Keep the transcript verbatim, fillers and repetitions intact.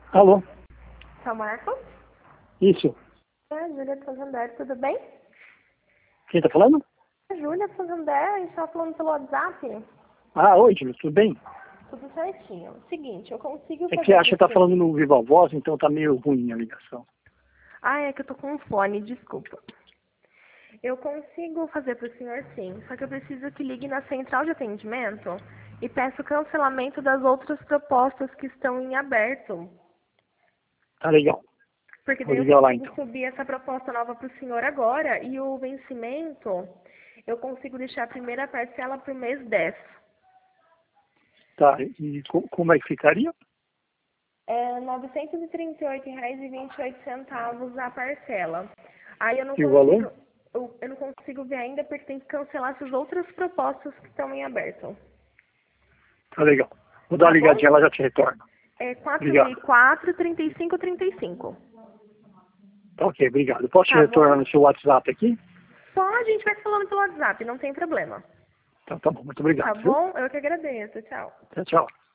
Alô? São Marcos? Isso. É a Júlia de Santander, tudo bem? Quem tá falando? A Júlia de Santander, a gente tava falando pelo WhatsApp. Ah, oi, Júlio, tudo bem? Tudo certinho. Seguinte, eu consigo É que fazer você acha que pro tá senhor... falando no Viva Voz, então tá meio ruim a ligação. Ah, é que eu tô com um fone, desculpa. Eu consigo fazer pro senhor sim, só que eu preciso que ligue na central de atendimento e peça o cancelamento das outras propostas que estão em aberto. Tá legal. Porque Vou daí eu ligar lá consigo então. subir essa proposta nova pro senhor agora e o vencimento eu consigo deixar a primeira parcela pro mês dez. Tá, e co- como é que ficaria? É novecentos e trinta e oito reais e vinte e oito centavos a parcela. Aí eu não E o valor? consigo, eu, eu não consigo ver ainda porque tem que cancelar essas outras propostas que estão em aberto. Tá legal. Vou dar uma Tá bom? ligadinha, ela já te retorna. É quatro mil e Obrigado. quatro, trinta e cinco, trinta e cinco. Tá ok, obrigado. Posso te Tá retornar bom? no seu WhatsApp aqui? Só a gente vai falando pelo WhatsApp, não tem problema. Então tá bom, muito Tá obrigado, viu? bom? Eu que agradeço. Tchau. Tchau, tchau.